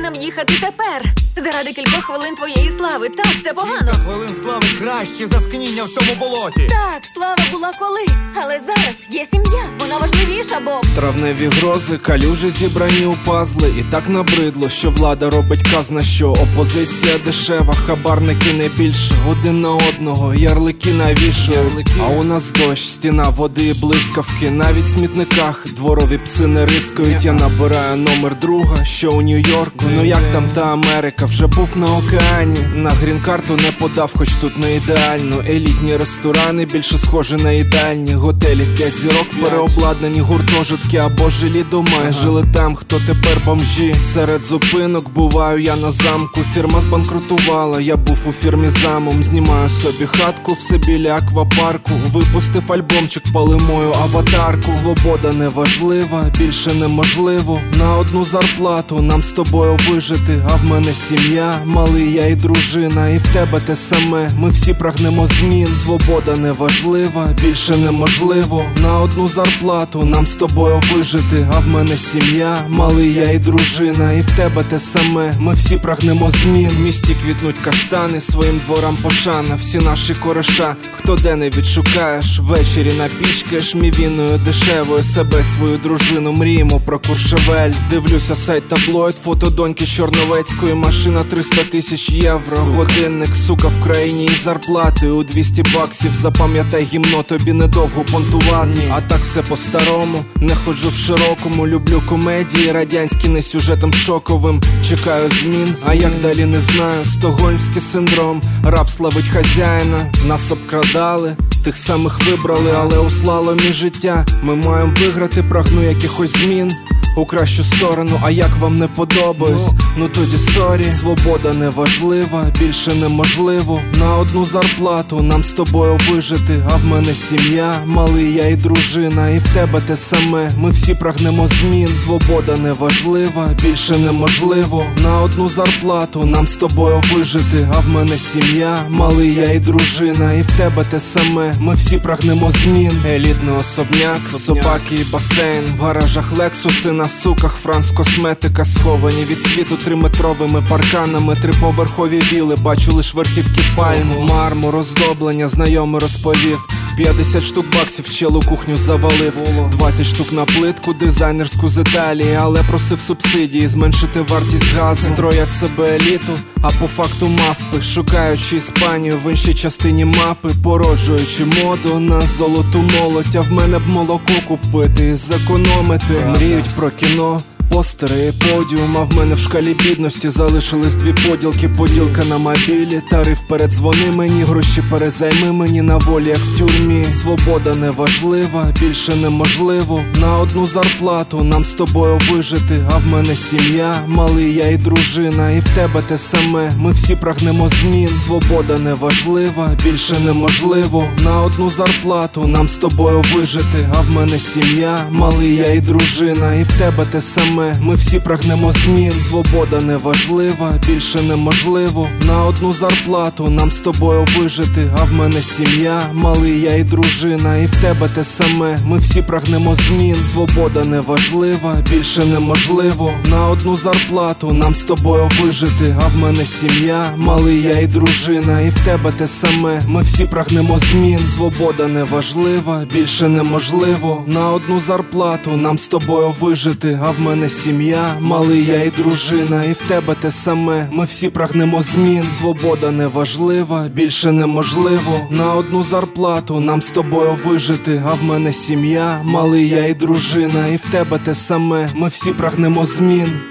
нам їхати тепер? Заради кількох хвилин твоєї слави. Так, це погано. Хвилин слави краще за скніння в цьому болоті. Так, слава була колись, але зараз є сім'я. Вона важливіша, Боб. Травневі грози, калюжі зібрані у пазли. І так набридло, що влада робить казна, що опозиція дешева, хабарники не більше. Один на одного ярлики навішують. А у нас дощ, стіна води і блискавки. Навіть в смітниках дворові пси не рискають. Я набираю номер друга, що у Нью-Йорку. Ну як там та Америка, вже був на океані. На грін-карту не подав, хоч тут не ідеально. Елітні ресторани більше схожі на їдальні. Готелі в 5 зірок переобладнані, гуртожитки або жилі дома. Жили там, хто тепер бомжі. Серед зупинок буваю я на замку. Фірма збанкрутувала, я був у фірмі замом. Знімаю собі хатку, все біля аквапарку. Випустив альбомчик, пали мою аватарку. Свобода не важлива, більше неможливо. На одну зарплату нам з тобою вижити. А в мене сім'я, малий я і дружина. І в тебе те саме, ми всі прагнемо змін. Свобода не важлива, більше неможливо. На одну зарплату нам з тобою вижити. А в мене сім'я, малий я і дружина. І в тебе те саме, ми всі прагнемо змін. В місті квітнуть каштани, своїм дворам пошана. Всі наші кореша, хто де не відшукаєш. Ввечері напічкаєш мівіною дешевою себе, свою дружину. Мріємо про Куршевель. Дивлюся сайт таблоїд, фото доньки Чорновецької. Машина 300 тисяч євро. Годинник, сука, в країні і зарплати у 200 баксів. Запам'ятай гімно, тобі недовго понтуватись. А так все по-старому, не ходжу в широкому. Люблю комедії радянські, не сюжетом шоковим. Чекаю змін, а як далі не знаю. Стокгольмський синдром, раб славить хазяїна. Нас обкрадали, тих самих вибрали, але у слаломі життя ми маємо виграти, прагну якихось змін у кращу сторону, а як вам не подобаюсь? Ну тоді сорі. Свобода не важлива, більше неможливо. На одну зарплату нам з тобою вижити. А в мене сім'я, малий я і дружина. І в тебе те саме, ми всі прагнемо змін. Свобода не важлива, більше неможливо. На одну зарплату нам з тобою вижити. А в мене сім'я, малий я і дружина. І в тебе те саме, ми всі прагнемо змін. Елітний особняк, собаки і басейн. В гаражах лексуси, на суках Франц косметика. Сховані від світу 3-метровими парканами. 3-поверхові віли, бачу лиш верхівки пальм. Мармур, оздоблення, знайомий розповів. 50 штук баксів челу кухню завалив. 20 штук на плитку дизайнерську з Італії. Але просив субсидії, зменшити вартість газу. Строять себе еліту, а по факту мавпи. Шукаючи Іспанію в іншій частині мапи. Породжуючи моду на золоту молодь. А в мене б молоко купити і зекономити. Мріють про кіно, постери і подіум. А в мене в шкалі бідності залишились 2 поділки. Поділка на мобілі, тариф передзвони мені. Гроші перезайми мені, на волі як в тюрмі. Свобода не важлива, більше неможливо. На одну зарплату нам з тобою вижити. А в мене сім'я, малий я і дружина. І в тебе те саме, ми всі прагнемо змін. Свобода не важлива, більше неможливо. На одну зарплату нам з тобою вижити. А в мене сім'я, малий я і дружина. І в тебе те саме, ми всі прагнемо змін. Свобода не важлива, більше неможливо. На одну зарплату нам з тобою вижити. А в мене сім'я, малий я і дружина. І в тебе те саме, ми всі прагнемо змін. Свобода не важлива, більше неможливо. На одну зарплату нам з тобою вижити. А в мене сім'я, малий я і дружина. І в тебе те саме, ми всі прагнемо змін. Свобода не важлива, більше неможливо. На одну зарплату нам з тобою вижити. А в мене сім'я, малий я і дружина. І в тебе те саме, ми всі прагнемо змін. Свобода не важлива, більше неможливо. На одну зарплату нам з тобою вижити. А в мене сім'я, малий я і дружина. І в тебе те саме, ми всі прагнемо змін.